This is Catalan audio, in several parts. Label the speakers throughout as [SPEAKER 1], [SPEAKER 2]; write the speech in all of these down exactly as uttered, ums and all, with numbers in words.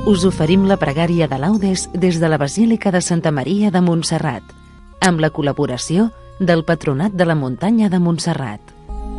[SPEAKER 1] us oferim la pregària de laudes des de la Basílica de Santa Maria de Montserrat, amb la col·laboració del Patronat de la Muntanya de Montserrat.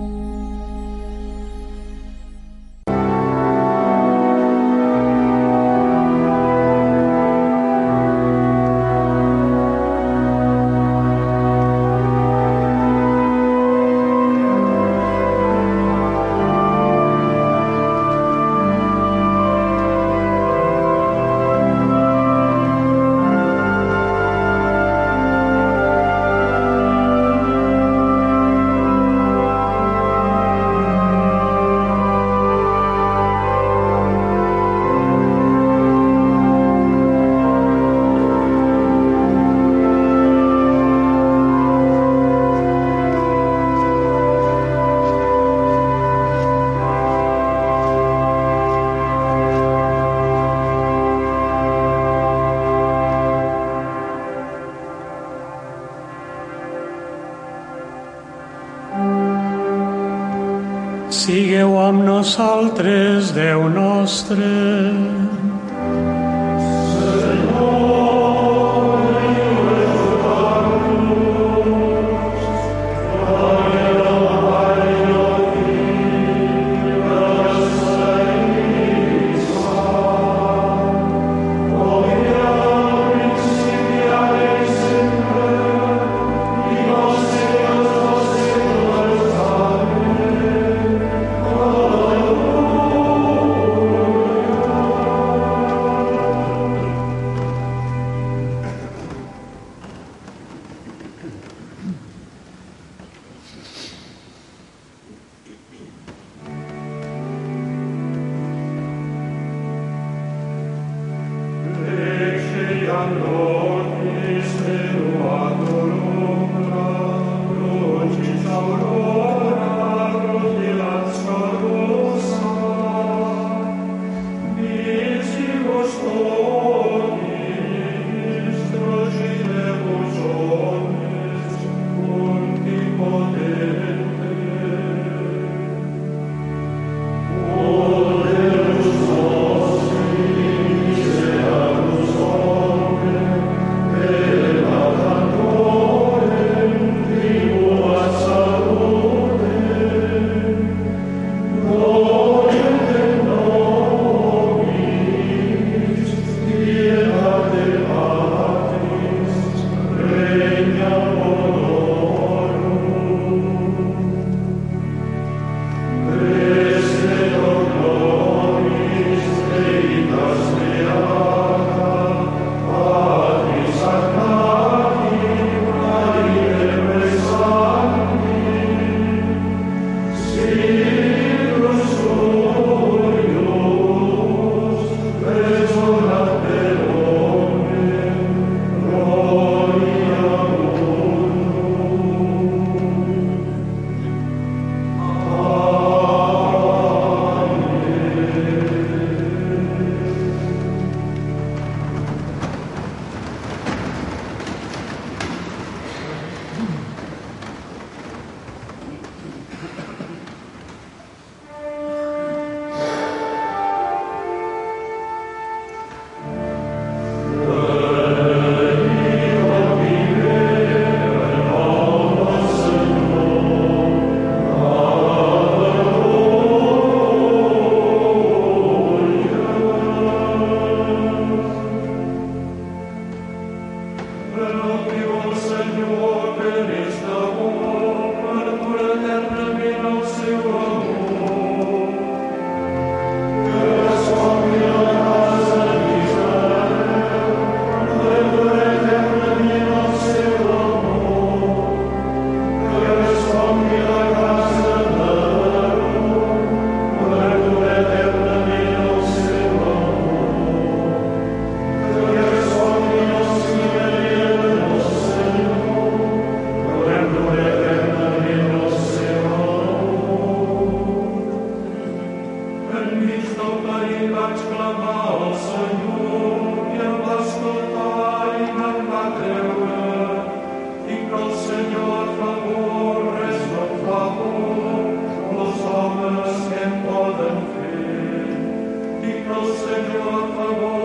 [SPEAKER 2] Sigueu amb nosaltres, Déu nostre.
[SPEAKER 3] Senhor, favor.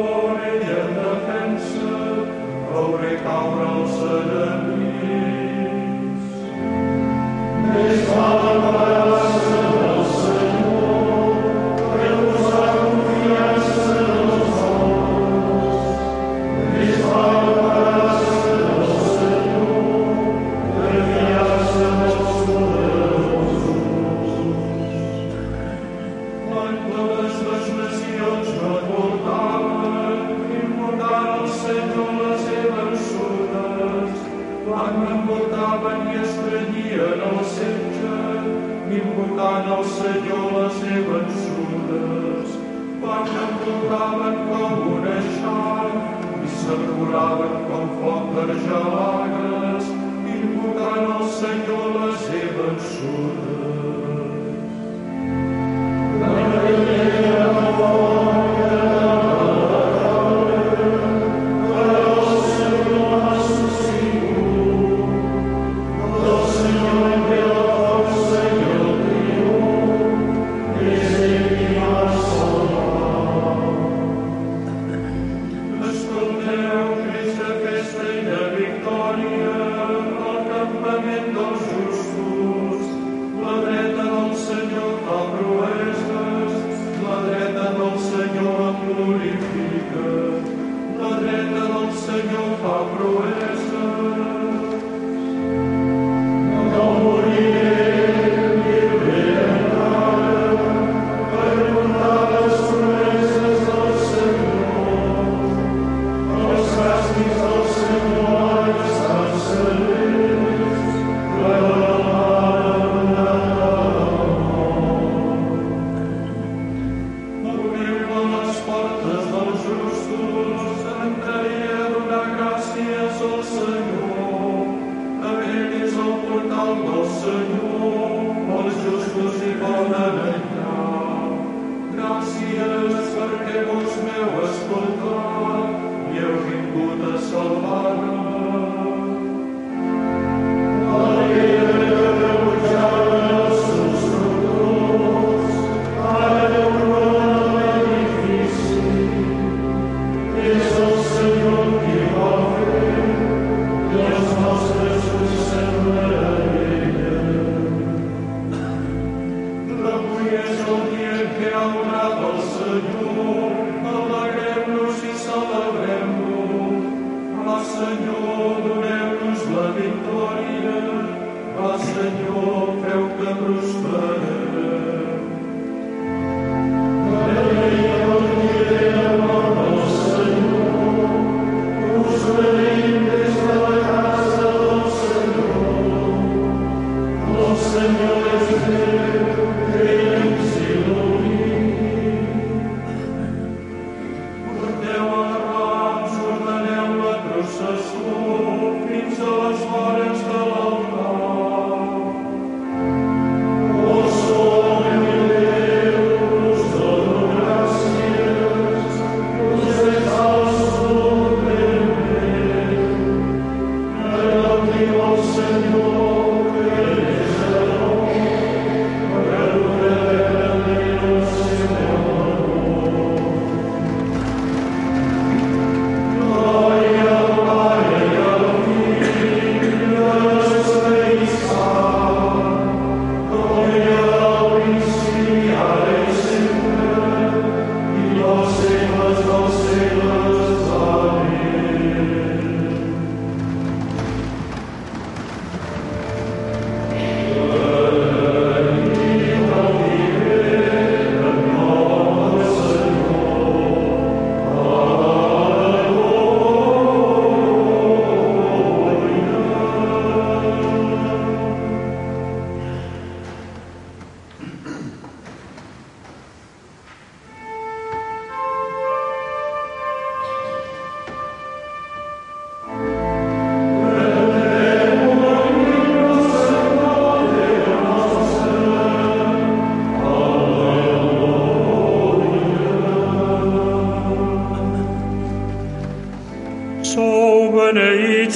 [SPEAKER 2] beneït,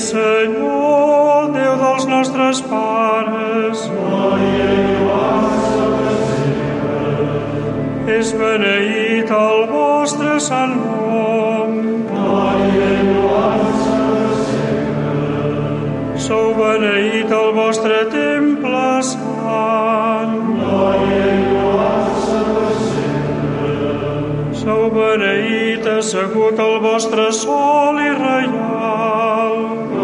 [SPEAKER 2] Senyor, Déu dels nostres pares. És beneït el vostre sant nom. Sou beneït el vostre temple sant. Sou beneït assegut al vostre sol i reial.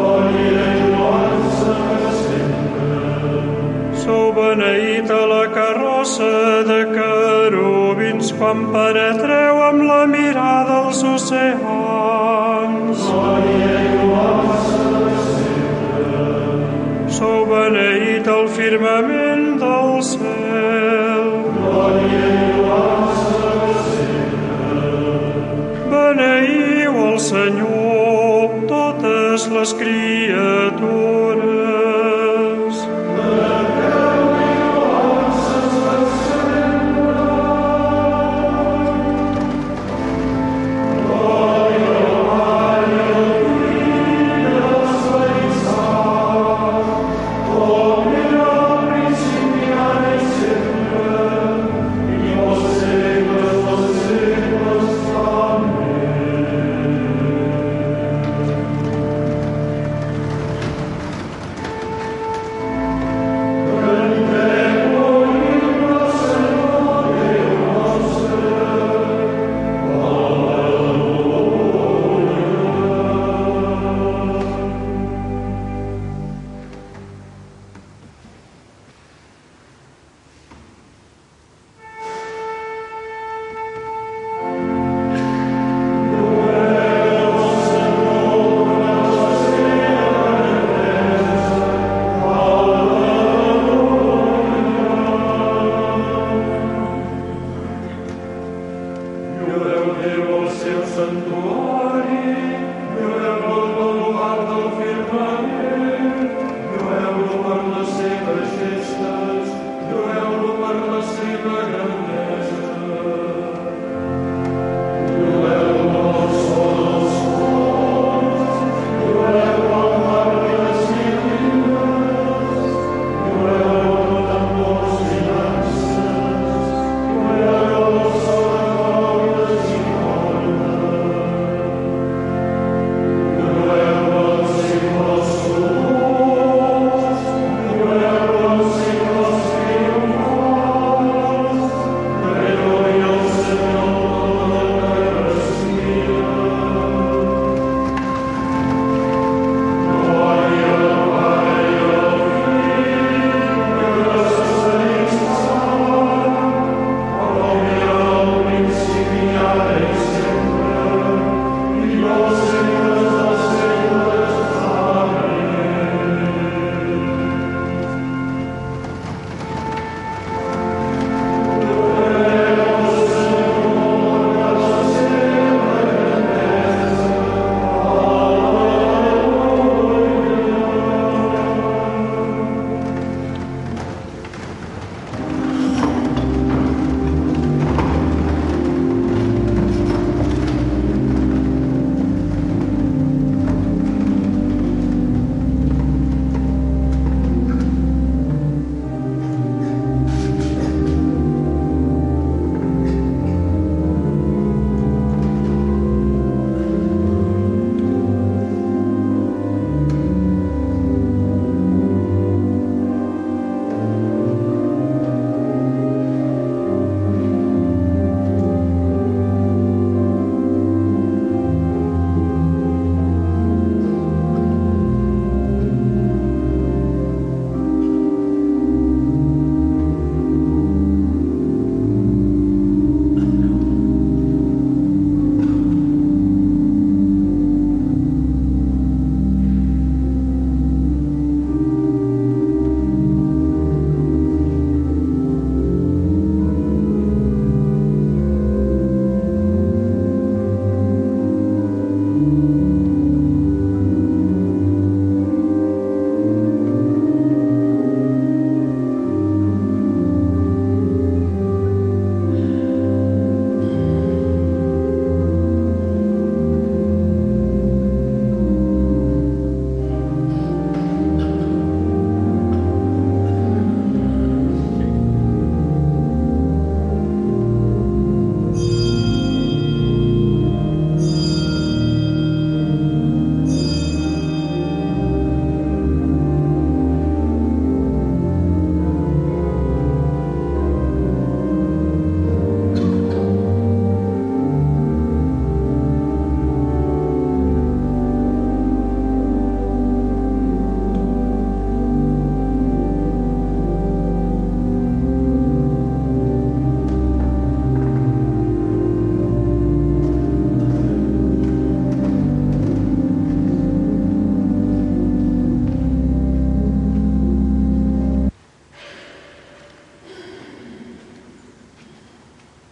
[SPEAKER 2] Sou beneït a la carrossa de querubins quan penetreu amb la mirada als oceans. Sou beneït al firmament del cel. Beneïu el Senyor, totes les criatures.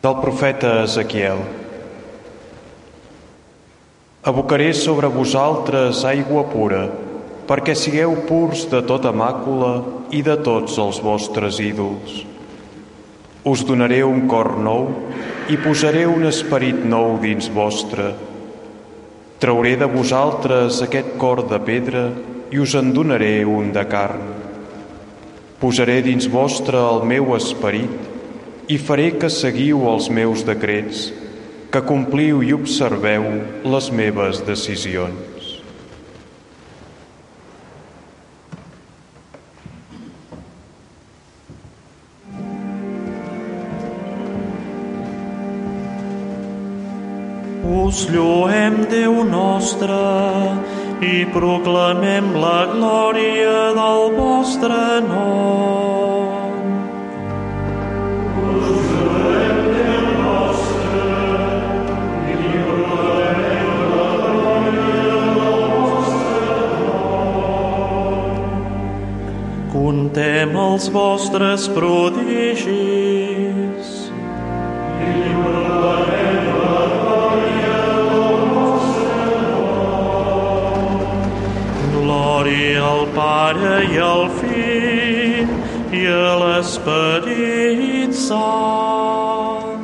[SPEAKER 3] Del profeta Ezequiel. Abocaré sobre vosaltres aigua pura, perquè sigueu purs de tota màcula i de tots els vostres ídols. Us donaré un cor nou i posaré un esperit nou dins vostre. Trauré de vosaltres aquest cor de pedra i us en donaré un de carn. Posaré dins vostre el meu esperit i faré que seguiu els meus decrets, que compliu i observeu les meves decisions.
[SPEAKER 2] Us lloem, Déu nostre, i proclamem la glòria del vostre nom. Contem els vostres prodigis. I proclamem la glòria del vostre nom. Glòria al Pare i al Fill i a l'Esperit Sant.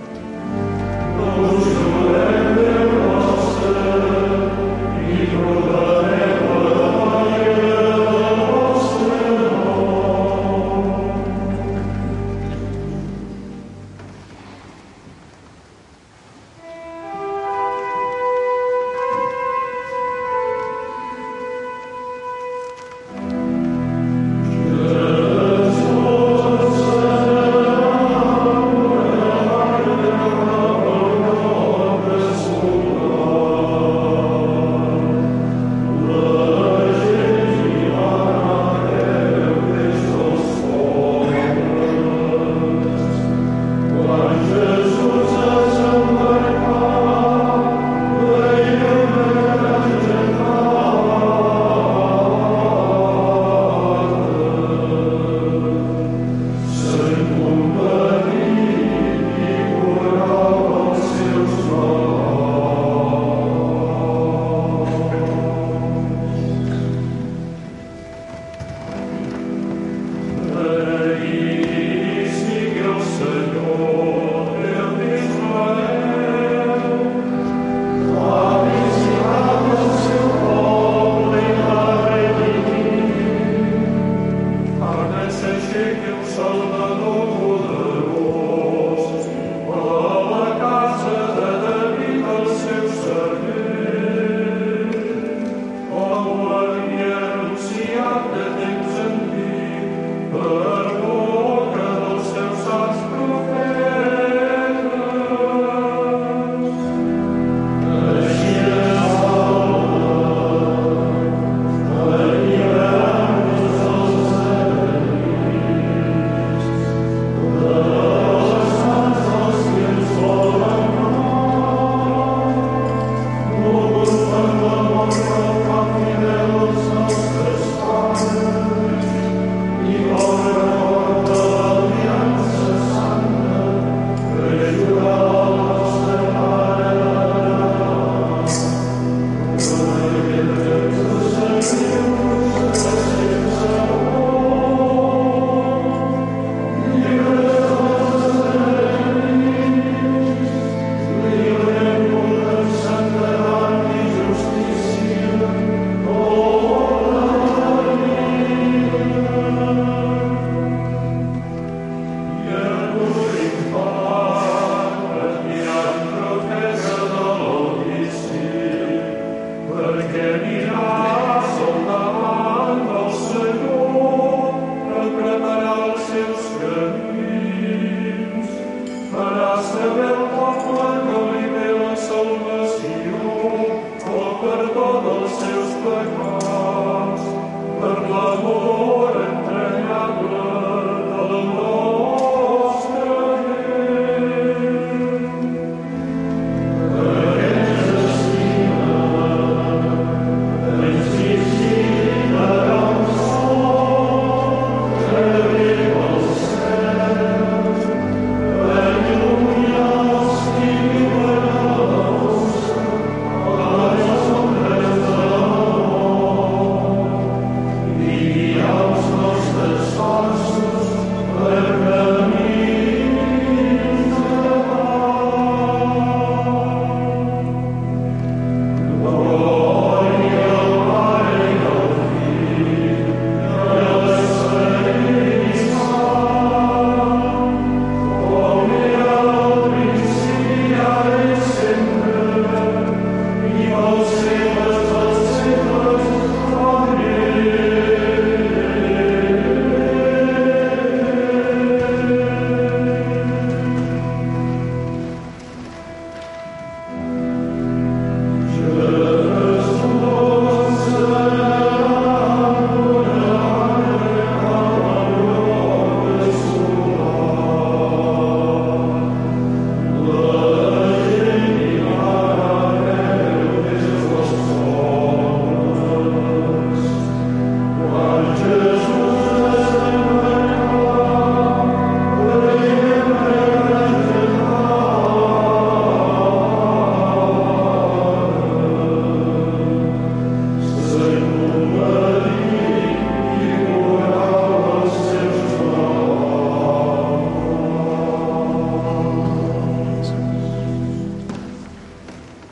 [SPEAKER 2] Us lloem, Déu nostre, i proclamem la glòria del vostre nom. Jesús, Senyor,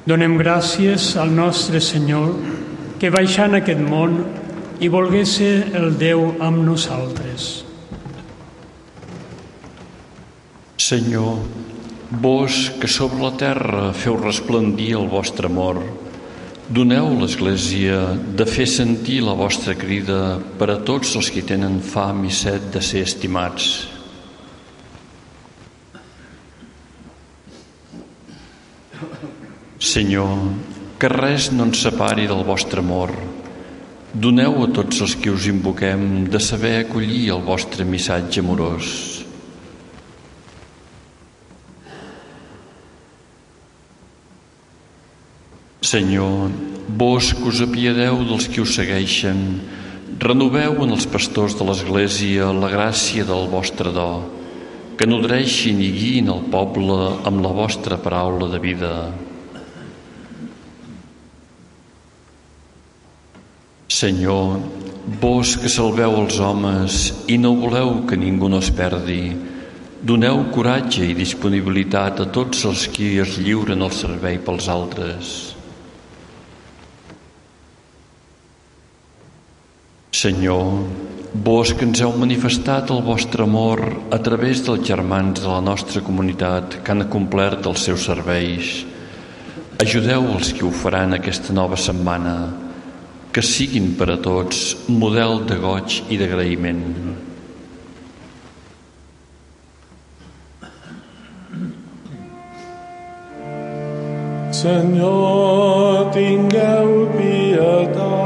[SPEAKER 2] Donem gràcies al nostre Senyor que baixà en aquest món i volgué ser el Déu amb nosaltres.
[SPEAKER 4] Senyor, vos que sobre la terra feu resplendir el vostre amor, doneu a l'Església de fer sentir la vostra crida per a tots els que tenen fam i set de ser estimats. Senyor, que res no ens separi del vostre amor. Doneu a tots els que us invoquem de saber acollir el vostre missatge amorós. Senyor, vos que us apiadeu dels que us segueixen, renoveu en els pastors de l'Església la gràcia del vostre do, que nodreixin i guiïn el poble amb la vostra paraula de vida. Senyor, vos que salveu els homes i no voleu que ningú no es perdi, doneu coratge i disponibilitat a tots els que es lliuren al servei pels altres. Senyor, vos que ens heu manifestat el vostre amor a través dels germans de la nostra comunitat que han acomplert els seus serveis, ajudeu els que ho faran aquesta nova setmana, que siguin per a tots model de goig i d'agraïment.
[SPEAKER 5] Senyor, tingueu pietat.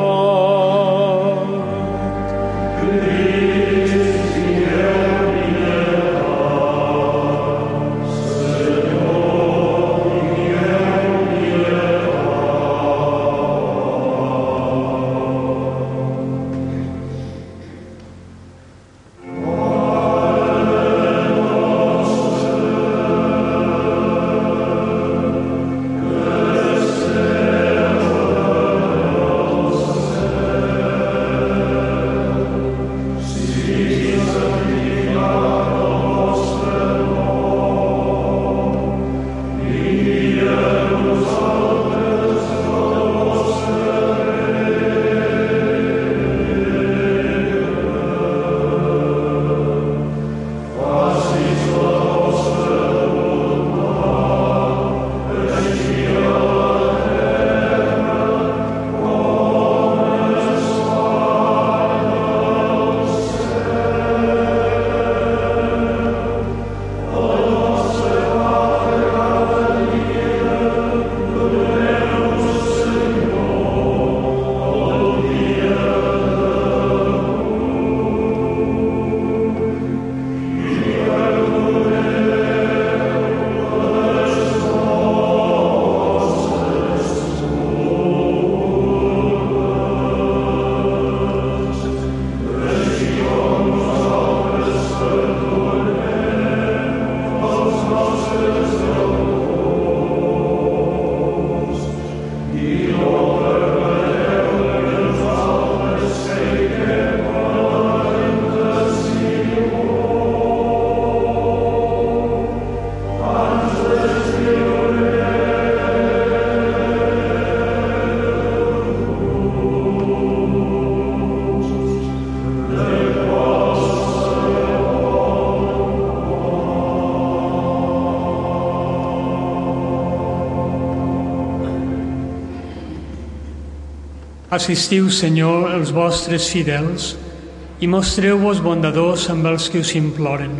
[SPEAKER 2] Assistiu, Senyor, els vostres fidels i mostreu-vos bondadors amb els que us imploren.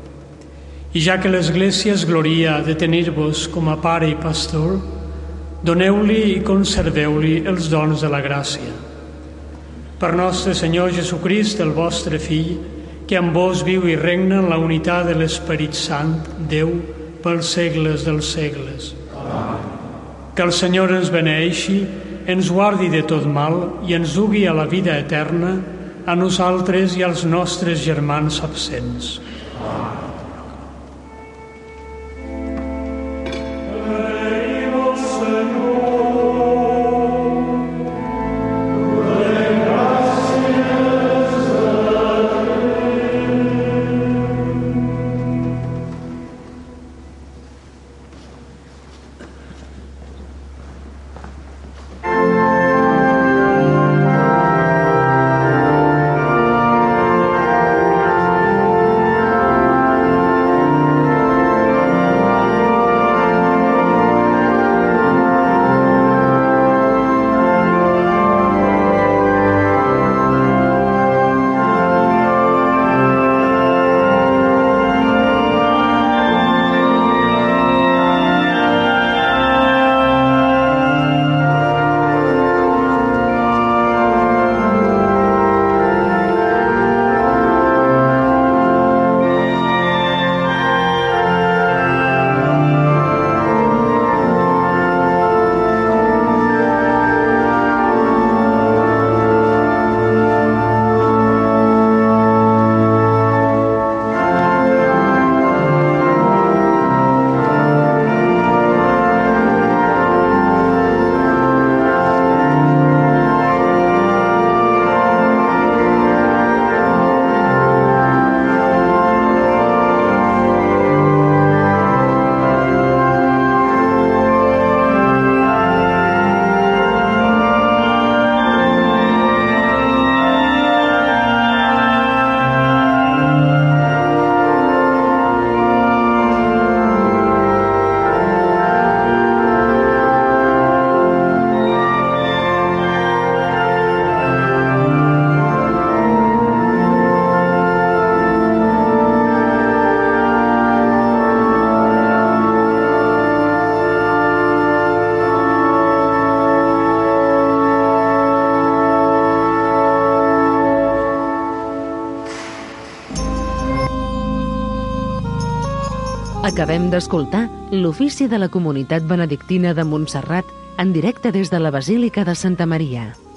[SPEAKER 2] I ja que l'Església es gloria de tenir-vos com a pare i pastor, doneu-li i conserveu-li els dons de la gràcia. Per nostre Senyor Jesucrist, el vostre Fill, que amb vos viu i regna en la unitat de l'Esperit Sant, Déu, pels segles dels segles. Amen. Que el Senyor ens beneeixi, ens guardi de tot mal i ens dugui a la vida eterna, a nosaltres i als nostres germans absents. Amen.
[SPEAKER 1] Acabem d'escoltar l'ofici de la Comunitat Benedictina de Montserrat en directe des de la Basílica de Santa Maria.